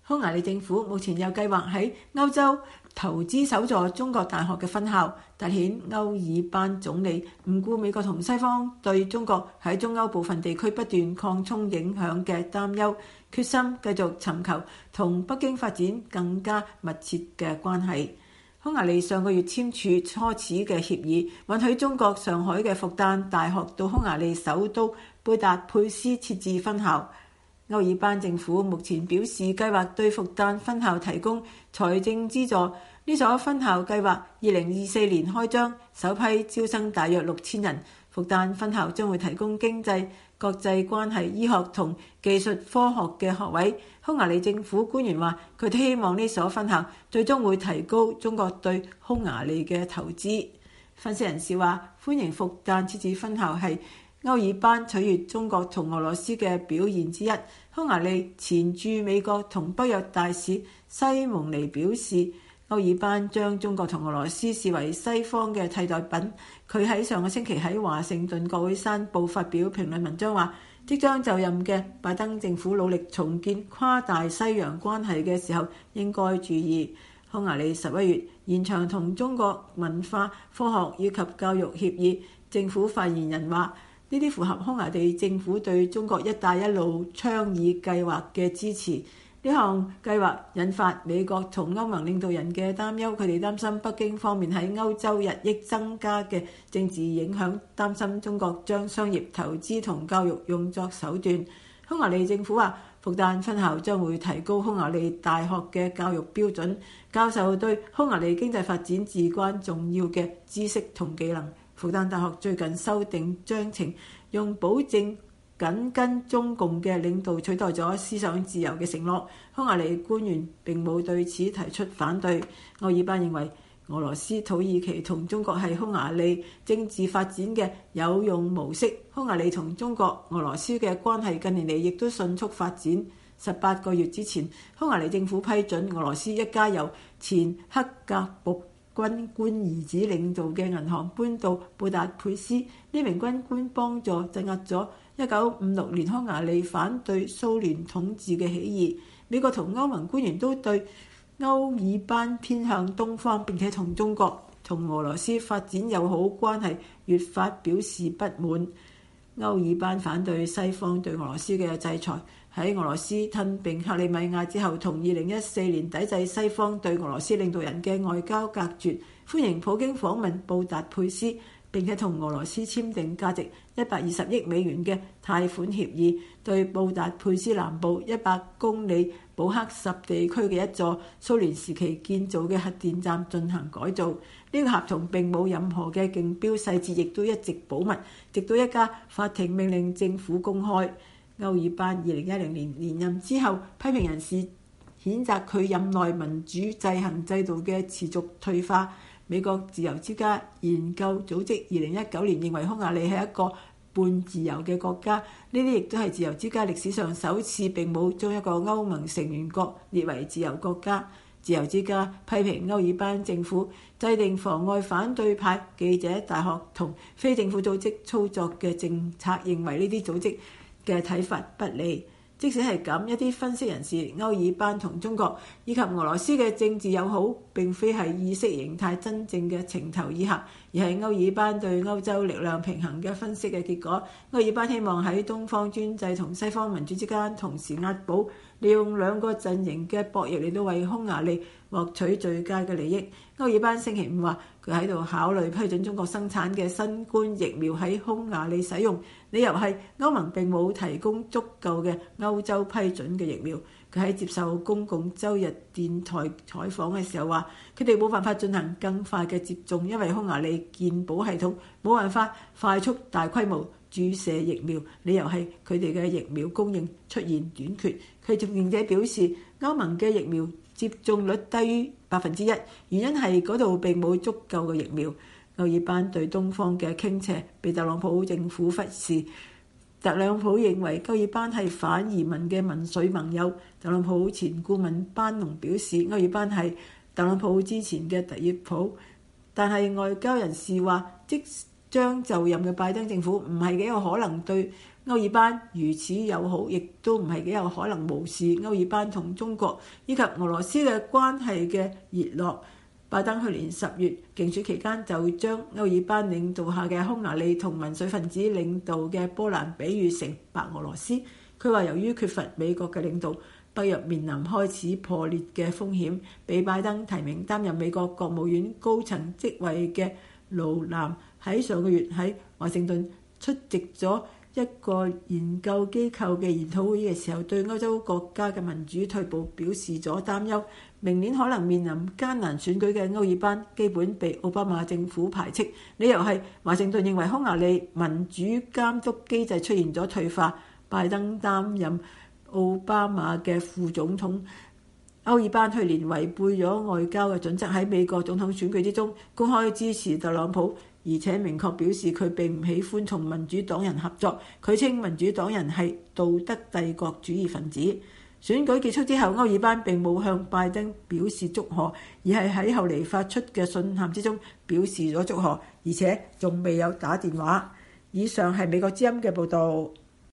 匈牙利政府目前有計劃喺歐洲投資首座中國大學嘅分校，凸顯歐爾班總理唔顧美國同西方對中國喺中歐部分地區不斷擴充影響嘅擔憂，決心繼續尋求同北京發展更加密切嘅關係。匈牙利上個月簽署初始嘅協議，允許中國上海嘅復旦大學到匈牙利首都貝達佩斯設置分校。歐爾班政府目前表示計劃對復旦分校提供財政資助，呢所分校計劃2024年開張，首批招生大約6000人。復旦分校將會提供經濟、國際關係、醫學同技術科學嘅學位。匈牙利政府官員話，佢哋希望呢所分校最終會提高中國對匈牙利嘅投資。分析人士話，歡迎復旦設置分校係歐爾班取悅中國同俄羅斯嘅表現之一。匈牙利前駐美國同北約大使西蒙尼表示，歐爾班將中國同俄羅斯視為西方嘅替代品。佢喺上個星期喺華盛頓國會山報發表評論文章話，即將就任嘅拜登政府努力重建跨大西洋關係嘅時候，應該注意。匈牙利11月延長同中國文化、科學以及教育協議。政府發言人話，呢啲符合匈牙利政府對中國一帶一路倡議計劃嘅支持。呢項計劃引發美國同歐盟領導人嘅擔憂，佢哋擔心北京方面喺歐洲日益增加嘅政治影響，擔心中國將商業投資同教育用作手段。匈牙利政府話，復旦分校將會提高匈牙利大學嘅教育標準，教授對匈牙利經濟發展至關重要嘅知識同技能。復旦大學最近修訂章程，用保證緊跟中共嘅領導取代咗思想自由嘅承諾。匈牙利官員並冇對此提出反對。歐爾班認為俄羅斯、土耳其同中國係匈牙利政治發展嘅有用模式。匈牙利同中國、俄羅斯嘅關係近年嚟亦都迅速發展。18個月之前，匈牙利政府批准俄羅斯一家由前克格勃軍官兒子領導嘅銀行搬到布達佩斯。呢名軍官幫助鎮壓咗1956年匈牙利反對蘇聯統治嘅起義。美國同歐盟官員都對歐爾班偏向東方並且同中國同俄羅斯發展友好關係越發表示不滿。歐爾班反對西方對俄羅斯嘅制裁，喺俄羅斯吞併克里米亞之後，同2014年抵制西方對俄羅斯領導人嘅外交隔絕，歡迎普京訪問布達佩斯，並且同俄羅斯簽訂價值120億美元嘅貸款協議，對布達佩斯南部100公里保克什地區嘅一座蘇聯時期建造嘅核電站進行改造。呢個合同並冇任何嘅競標細節，亦都一直保密，直到一家法庭命令政府公開。歐爾班2010年連任之後，批評人士譴責佢任內民主制衡制度嘅持續退化。美國自由之家研究組織2019年認為匈牙利係一個半自由嘅國家，呢啲亦都係自由之家歷史上首次並冇將一個歐盟成員國列為自由國家。自由之家批評歐爾班政府制定妨礙反對派、記者、大學同非政府組織操作嘅政策，認為呢啲組織嘅睇法不利。即使係咁，一啲分析人士，歐爾班同中國以及俄羅斯嘅政治友好並非係意識形態真正嘅情投意合，而係歐爾班對歐洲力量平衡嘅分析嘅結果。歐爾班希望喺東方專制同西方民主之間同時押寶，利用兩個陣營嘅博弈嚟到為匈牙利獲取最佳嘅利益。歐爾班星期五話，佢喺度考慮批准中國生產嘅新冠疫苗喺匈牙利使用，理由係歐盟並冇提供足夠嘅歐洲批准嘅疫苗。佢喺接受公共週日電台採訪嘅時候話，佢哋冇辦法進行更快嘅接種，因為匈牙利健保系統冇辦法快速大規模注射疫苗，理由係佢哋嘅疫苗供應出現短缺。佢並且表示，歐盟嘅疫苗接種率低於1%，原因係嗰度並冇足夠嘅疫苗。歐爾班對東方嘅傾斜被特朗普政府忽視。特朗普認為歐爾班係反移民嘅民粹盟友。特朗普前顧問班農表示，歐爾班係特朗普之前嘅特朗普，但係外交人士話，即將就任嘅拜登政府唔係幾有可能對歐爾班如此友好，亦都唔係幾有可能無視歐爾班同中國以及俄羅斯嘅關係嘅熱絡。拜登去年10月競選期間就將歐爾班領導下嘅匈牙利同民粹分子領導嘅波蘭比喻成白俄羅斯。佢話由於缺乏美國嘅領導，北約面臨開始破裂嘅風險。被拜登提名擔任美國國務院高層職位嘅盧南喺上個月喺華盛頓出席咗一個研究機構嘅研討會嘅時候，對歐洲國家嘅民主退步表示咗擔憂。明年可能面臨艱難選舉嘅歐爾班基本被奧巴馬政府排斥，理由係華盛頓認為匈牙利民主監督機制出現咗退化。拜登擔任奧巴馬嘅副總統。歐爾班去年違背咗外交嘅準則，喺美國總統選舉之中公開支持特朗普，而且明確表示佢並唔喜歡同民主黨人合作。佢稱民主黨人係道德帝國主義分子。選舉結束之後，歐爾班並冇向拜登表示祝賀，而係喺後嚟發出嘅信函之中表示咗祝賀，而且仲未有打電話。以上係美國之音嘅報導。